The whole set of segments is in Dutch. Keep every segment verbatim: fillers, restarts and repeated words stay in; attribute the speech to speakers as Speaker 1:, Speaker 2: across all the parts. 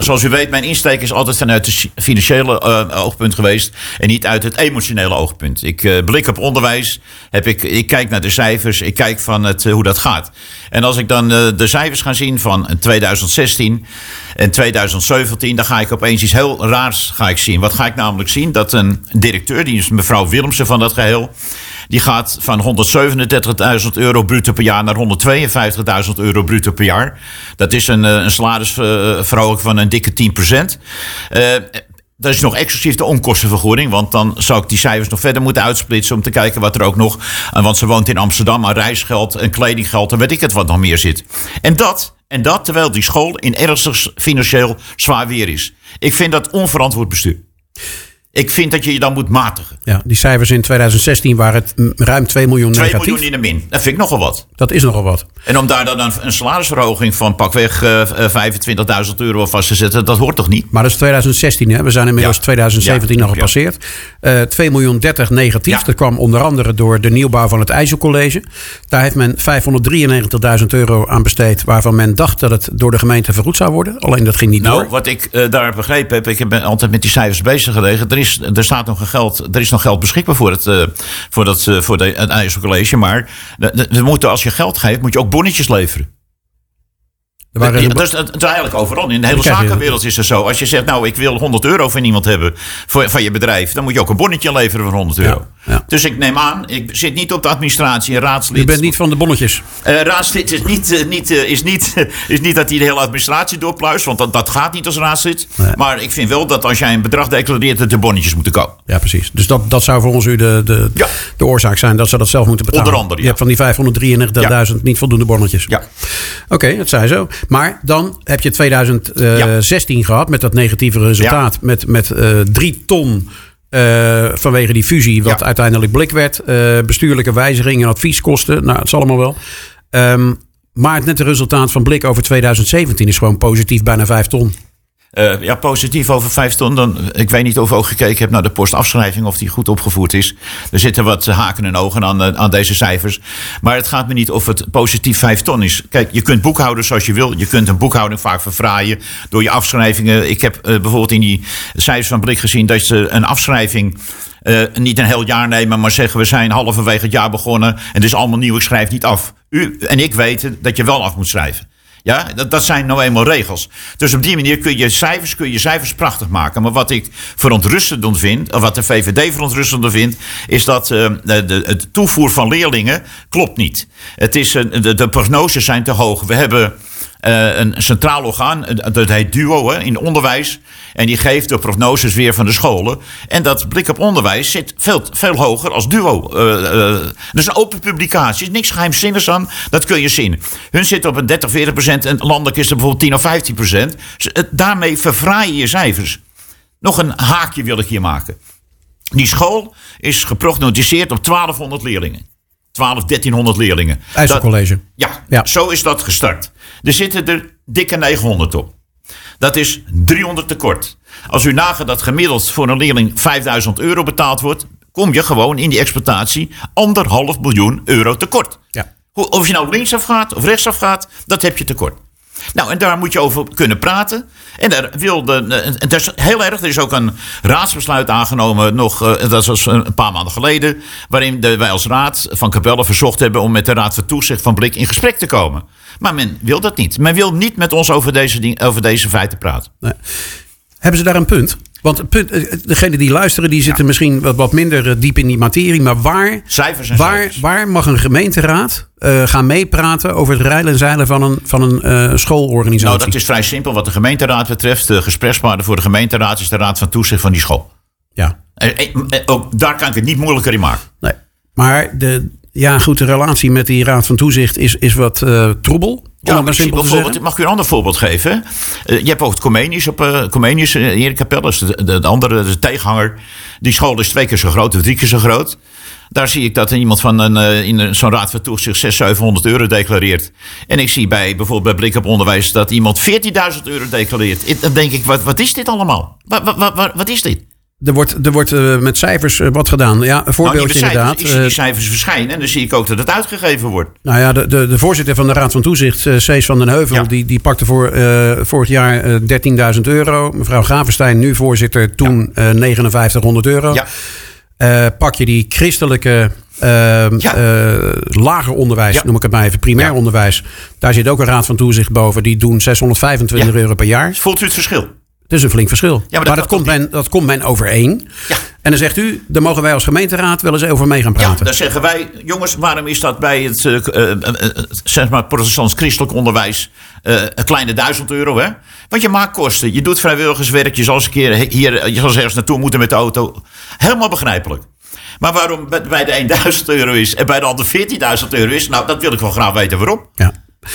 Speaker 1: zoals u weet, mijn insteek is altijd vanuit het financiële uh, oogpunt geweest en niet uit het emotionele oogpunt. Ik uh, blik op onderwijs, heb ik, ik kijk naar de cijfers, ik kijk van het, uh, hoe dat gaat. En als ik dan uh, de cijfers ga zien van twintig zestien en twintig zeventien, dan ga ik opeens iets heel raars ga ik zien. Wat ga ik namelijk zien? Dat een directeur, die is mevrouw Willemsen van dat geheel, die gaat van honderdzevenendertigduizend euro bruto per jaar naar honderdtweeënvijftigduizend euro bruto per jaar. Dat is een, een salarisverhoging van een dikke tien procent. Uh, Dat is nog exclusief de onkostenvergoeding. Want dan zou ik die cijfers nog verder moeten uitsplitsen om te kijken wat er ook nog. Want ze woont in Amsterdam aan reisgeld en kledinggeld en weet ik het wat nog meer zit. En dat, en dat terwijl die school in ernstig financieel zwaar weer is. Ik vind dat onverantwoord bestuur. Ik vind dat je je dan moet matigen.
Speaker 2: Ja, die cijfers in twintig zestien waren het ruim twee miljoen negatief.
Speaker 1: twee miljoen in de min. Dat vind ik nogal wat.
Speaker 2: Dat is nogal wat.
Speaker 1: En om daar dan een, een salarisverhoging van pakweg uh, vijfentwintigduizend euro vast te zetten, dat hoort toch niet?
Speaker 2: Maar dat is twintig zestien, hè? We zijn inmiddels ja. twintig zeventien ja, al gepasseerd. Ja. Uh, twee miljoen dertig negatief. Ja. Dat kwam onder andere door de nieuwbouw van het IJsselcollege. Daar heeft men vijfhonderddrieënnegentigduizend euro aan besteed, waarvan men dacht dat het door de gemeente vergoed zou worden. Alleen dat ging niet
Speaker 1: nou,
Speaker 2: door.
Speaker 1: Wat ik uh, daar begrepen heb, ik ben altijd met die cijfers bezig gelegen. Er is, er staat nog geld, er is nog geld beschikbaar voor het, uh, voor dat, uh, voor de, het IJsselcollege. Maar we, we moeten, als je geld geeft, moet je ook bonnetjes leveren. Ja, dat, is, dat is eigenlijk overal. In de hele zakenwereld is het zo. Als je zegt, nou, ik wil honderd euro van iemand hebben voor, van je bedrijf, dan moet je ook een bonnetje leveren van honderd euro. Ja, ja. Dus ik neem aan, ik zit niet op de administratie en raadslid.
Speaker 2: Je bent niet van de bonnetjes.
Speaker 1: Uh, raadslid is niet, uh, niet, uh, is, niet, uh, is niet dat hij de hele administratie doorpluist, want dat, dat gaat niet als raadslid. Nee. Maar ik vind wel dat als jij een bedrag declareert, dat de bonnetjes moeten komen.
Speaker 2: Ja, precies. Dus dat, dat zou voor ons u de, de, ja. de oorzaak zijn dat ze dat zelf moeten betalen.
Speaker 1: Onder andere, ja.
Speaker 2: Je hebt van die vijfhonderddrieënnegentigduizend ja. niet voldoende bonnetjes.
Speaker 1: Ja.
Speaker 2: Oké, okay, dat zei zo. Maar dan heb je twintig zestien ja. gehad met dat negatieve resultaat. Ja. Met, met uh, drie ton uh, vanwege die fusie, wat ja. uiteindelijk Blik werd. Uh, bestuurlijke wijzigingen, advieskosten. Nou, het is allemaal wel. Um, maar het nette resultaat van Blik over twintig zeventien is gewoon positief, bijna vijf ton.
Speaker 1: Uh, ja, positief over vijf ton. Dan, ik weet niet of u ook gekeken hebt naar de postafschrijving, of die goed opgevoerd is. Er zitten wat haken en ogen aan, uh, aan deze cijfers. Maar het gaat me niet of het positief vijf ton is. Kijk, je kunt boekhouden zoals je wil. Je kunt een boekhouding vaak verfraaien door je afschrijvingen. Ik heb uh, bijvoorbeeld in die cijfers van Blik gezien dat ze een afschrijving Uh, niet een heel jaar nemen, maar zeggen we zijn halverwege het jaar begonnen en het is allemaal nieuw, ik schrijf niet af. U en ik weten dat je wel af moet schrijven. Ja, dat, dat zijn nou eenmaal regels. Dus op die manier kun je cijfers, kun je cijfers prachtig maken. Maar wat ik verontrustender vind, of wat de V V D verontrustender vindt, is dat uh, de, de, het toevoer van leerlingen klopt niet. Het is, uh, de, de prognoses zijn te hoog. We hebben Uh, een centraal orgaan, dat heet DUO hè, in onderwijs. En die geeft de prognoses weer van de scholen. En dat Blik op onderwijs zit veel, veel hoger als DUO. Uh, uh, dat is een open publicatie, er is niks geheimzinnigs aan. Dat kun je zien. Hun zitten op een dertig, veertig procent en landelijk is er bijvoorbeeld tien of vijftien procent. Dus, uh, daarmee verfraai je je cijfers. Nog een haakje wil ik hier maken. Die school is geprognosticeerd op twaalfhonderd leerlingen. twaalf, dertienhonderd leerlingen.
Speaker 2: IJsselcollege.
Speaker 1: Ja, ja, zo is dat gestart. Er zitten er dikke negenhonderd op. Dat is driehonderd tekort. Als u nagaat dat gemiddeld voor een leerling vijfduizend euro betaald wordt, kom je gewoon in die exploitatie anderhalf miljoen euro tekort. Ja. Of je nou linksaf gaat of rechtsaf gaat, dat heb je tekort. Nou, en daar moet je over kunnen praten. En daar wilde, en dat is heel erg, er is ook een raadsbesluit aangenomen, nog, dat was een paar maanden geleden, waarin de, wij als raad van Capelle verzocht hebben om met de raad van toezicht van Blik in gesprek te komen. Maar men wil dat niet. Men wil niet met ons over deze, ding, over deze feiten praten. Nee.
Speaker 2: Hebben ze daar een punt? Want degenen die luisteren, die zitten ja. misschien wat, wat minder diep in die materie. Maar waar,
Speaker 1: cijfers en
Speaker 2: waar,
Speaker 1: cijfers.
Speaker 2: waar mag een gemeenteraad uh, gaan meepraten over het reilen en zeilen van een, van een uh, schoolorganisatie?
Speaker 1: Nou, dat is vrij simpel wat de gemeenteraad betreft. De gesprekspartner voor de gemeenteraad is de raad van toezicht van die school.
Speaker 2: Ja.
Speaker 1: En, en, en, ook daar kan ik het niet moeilijker in maken.
Speaker 2: Nee. Maar de, ja, goed, de relatie met die raad van toezicht is, is wat uh, troebel.
Speaker 1: Ja, maar simpel bijvoorbeeld, mag ik u een ander voorbeeld geven? Uh, je hebt ook het Comenius op uh, Comenius in Erikapelle, dat is de, de, de andere, de tegenhanger. Die school is twee keer zo groot of drie keer zo groot. Daar zie ik dat iemand van een, uh, in zo'n raad van toezicht zeshonderd, zevenhonderd euro declareert. En ik zie bij bijvoorbeeld bij Blik op onderwijs dat iemand veertienduizend euro declareert. Dan denk ik, wat, wat is dit allemaal? Wat, wat, wat, wat is dit?
Speaker 2: Er wordt, er wordt uh, met cijfers uh, wat gedaan. Ja, een voorbeeldje
Speaker 1: nou,
Speaker 2: inderdaad.
Speaker 1: Ik zie die cijfers verschijnen en dan zie ik ook dat het uitgegeven wordt.
Speaker 2: Nou ja, de, de, de voorzitter van de Raad van Toezicht, uh, Cees van den Heuvel... Ja. Die, die pakte voor uh, vorig jaar uh, dertienduizend euro. Mevrouw Gravenstein, nu voorzitter, toen ja. uh, negenenvijftighonderd euro. Ja. Uh, pak je die christelijke uh, ja. uh, lager onderwijs, ja. noem ik het maar even, primair ja. onderwijs. Daar zit ook een Raad van Toezicht boven. Die doen zeshonderdvijfentwintig ja. euro per jaar.
Speaker 1: Voelt u het verschil?
Speaker 2: Het is een flink verschil. Ja, maar dat, maar dat, komt men, dat komt men overeen. Ja. En dan zegt u, daar mogen wij als gemeenteraad wel eens over mee gaan praten.
Speaker 1: Ja, dan zeggen wij, jongens, waarom is dat bij het uh, uh, uh, zeg maar protestants christelijk onderwijs uh, een kleine duizend euro, hè? Want je maakt kosten, je doet vrijwilligerswerk, je zal eens een keer hier, je zal eens ergens naartoe moeten met de auto. Helemaal begrijpelijk. Maar waarom bij de een duizend euro is en bij de ander veertienduizend euro is, nou, dat wil ik wel graag weten waarom.
Speaker 2: Ja.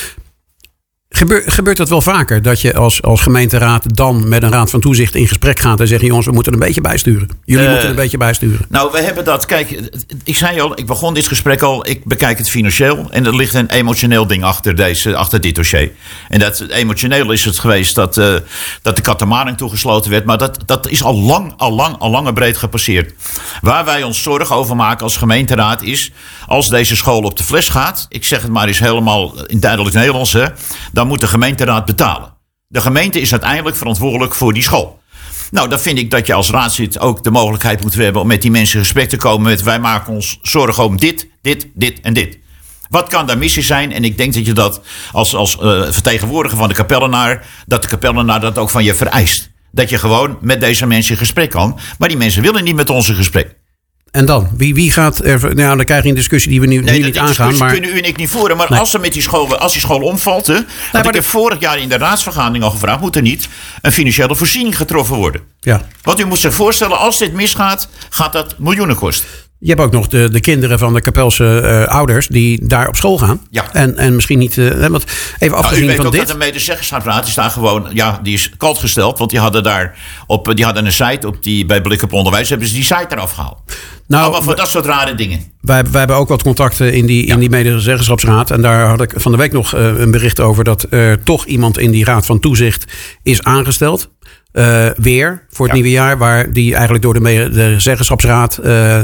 Speaker 2: Gebeur, gebeurt dat wel vaker? Dat je als, als gemeenteraad dan met een raad van toezicht in gesprek gaat en zegt: jongens, we moeten een beetje bijsturen. Jullie uh, moeten een beetje bijsturen.
Speaker 1: Nou, we hebben dat. Kijk, ik zei al, ik begon dit gesprek al. Ik bekijk het financieel. En er ligt een emotioneel ding achter, deze, achter dit dossier. En dat emotioneel is het geweest dat, uh, dat de Katamaring toegesloten werd. Maar dat, dat is al lang, al lang, al lang en breed gepasseerd. Waar wij ons zorgen over maken als gemeenteraad is, als deze school op de fles gaat, ik zeg het maar eens helemaal in duidelijk Nederlands, hè, dan moet de gemeenteraad betalen. De gemeente is uiteindelijk verantwoordelijk voor die school. Nou, dan vind ik dat je als raadslid ook de mogelijkheid moet hebben om met die mensen in gesprek te komen met: wij maken ons zorgen om dit, dit, dit en dit. Wat kan daar missie zijn? En ik denk dat je dat als, als uh, vertegenwoordiger van de kapellenaar, dat de kapellenaar dat ook van je vereist. Dat je gewoon met deze mensen in gesprek kan. Maar die mensen willen niet met ons in gesprek.
Speaker 2: En dan? Wie, wie gaat er... Nou, dan krijg je een discussie die we nu,
Speaker 1: nee,
Speaker 2: nu niet aangaan.
Speaker 1: Nee, die
Speaker 2: maar
Speaker 1: kunnen u en ik niet voeren. Maar nee. als, ze met die school, als die school omvalt... Hè, nee, had ik de... heb vorig jaar in de raadsvergadering al gevraagd: moet er niet een financiële voorziening getroffen worden? Ja. Want u moet zich voorstellen, als dit misgaat, gaat dat miljoenen kosten.
Speaker 2: Je hebt ook nog de, de kinderen van de Kapelse uh, ouders die daar op school gaan. Ja. En, en misschien niet... Uh, want even afgezien
Speaker 1: nou, u weet
Speaker 2: van
Speaker 1: ook
Speaker 2: dit...
Speaker 1: dat de medezeggenschapsraad is daar gewoon... Ja, die is kalt gesteld. Want die hadden daar op, die hadden een site op die, bij Blik op Onderwijs hebben ze die site eraf gehaald. Nou, allemaal voor dat soort rare dingen.
Speaker 2: Wij, wij hebben ook wat contacten in die, ja. in die medezeggenschapsraad. En daar had ik van de week nog uh, een bericht over dat er toch iemand in die raad van toezicht is aangesteld. Uh, weer voor het ja. nieuwe jaar. Waar die eigenlijk door de medezeggenschapsraad Uh,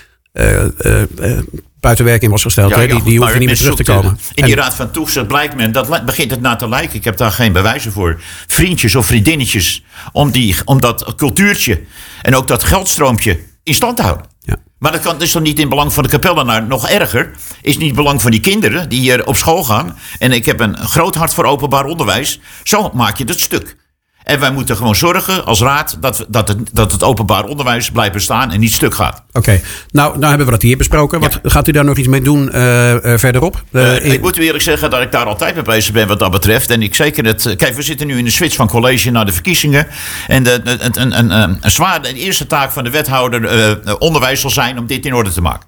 Speaker 2: Uh, uh, uh, buiten werking was gesteld. Ja, ja, die die hoeven niet meer terug te komen.
Speaker 1: In die raad van toezicht blijkt men, dat begint het na te lijken. Ik heb daar geen bewijzen voor. Vriendjes of vriendinnetjes. Om, die, om dat cultuurtje en ook dat geldstroompje in stand te houden. Ja. Maar dat, kan, dat is dan niet in belang van de kapellenaar. Nog erger is niet in belang van die kinderen die hier op school gaan. En ik heb een groot hart voor openbaar onderwijs. Zo maak je dat stuk. En wij moeten gewoon zorgen als raad dat, we, dat, het, dat het openbaar onderwijs blijft bestaan en niet stuk gaat.
Speaker 2: Oké, okay. nou, nou hebben we dat hier besproken. Wat, ja. Gaat u daar nog iets mee doen uh, uh, verderop?
Speaker 1: Uh, uh, ik moet u eerlijk zeggen dat ik daar altijd mee bezig ben wat dat betreft. En ik zeker het. Kijk, we zitten nu in de switch van college naar de verkiezingen. En de, de, een, een, een, een zwaar, de eerste taak van de wethouder uh, onderwijs zal zijn om dit in orde te maken.